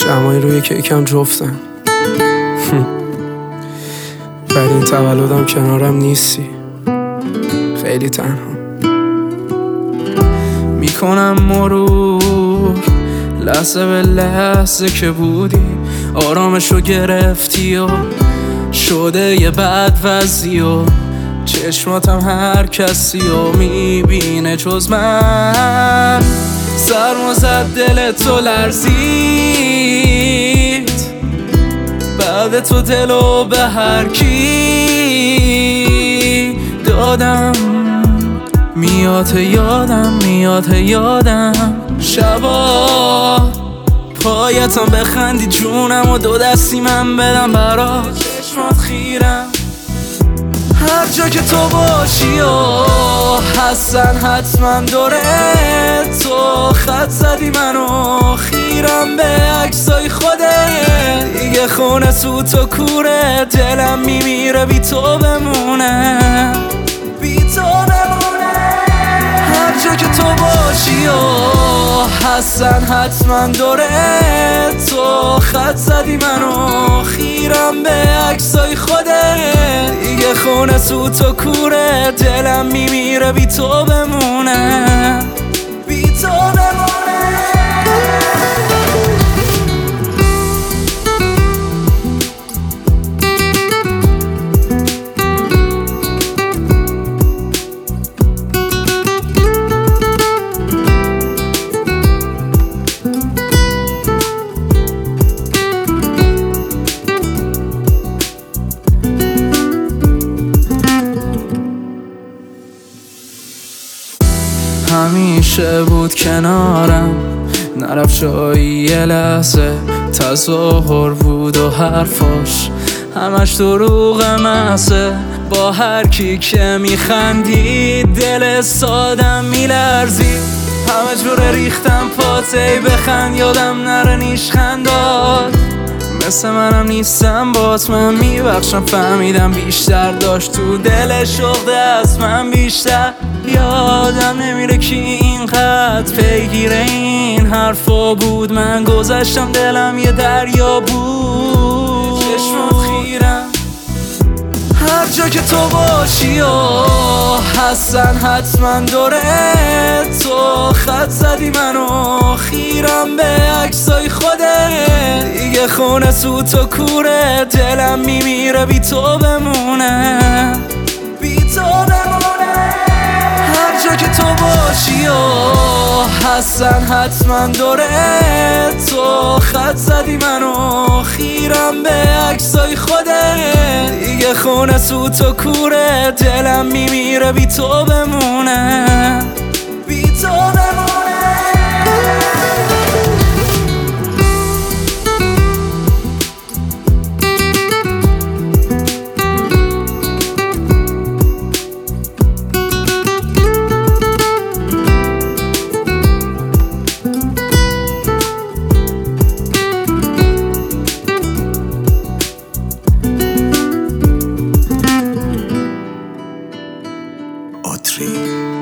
شمعی روی کیکم جفتن ولی این تولدم کنارم نیستی، خیلی تنها میکنم مرور لحظه به لحظه که بودی، آرامشو گرفتی و شده یه بد وضعی و چشماتم هر کسی و میبینه جز من. سرما زد دل تو لرزید، بعد تو دلو به هر کی دادم. میاد یادم شبا پایتم بخندی جونم و دو دستی من بدم برات، چشمات خیرم هر جا که تو باشی و هستن حتما دوره تو. خط زدی منو خیرم به عکسای خودت، دیگه خونه سوت و کوره، دلم میمیره بی تو بمونه، بی تو بمونه. هر جا که تو باشی و هستن حتما دوره تو. خط زدی منو خیرم به عکسای خودت، دیگه خونه سوت و کوره، دلم میمیره بی تو بمونه، بی تو بمونه. همیشه بود کنارم، نرفت جایی یه لحظه، تظاهر بود و حرفاش همش دروغ محضه. با هر کی که میخندی دل سادم میلرزی، همه جوره ریختم پاتی بخند یادم نره نیشخندات. مثل منم نیستم باز من میبخشم، فهمیدم بیشتر داشت تو دل شغده از من بیشتر. یادم نمیره کی اینقدر پیگیر این حرفا بود، من گذشتم دلم یه دریا بود، چشمات خیرم هر جا که تو باشی و هستن حتما دوره تو. خط زدی منو خیرم به عکسای خودت، دیگه خونه سوت و کوره، دلم میمیره بی تو بمونه، بی تو بمونه. هر جا که تو باشی و هستن حتما دوره تو. خط زدی منو خیرم به عکسای خودت، دیگه خونه سوت و کوره، دلم میمیره بی تو بمونه، بی تو بمونه. Autry.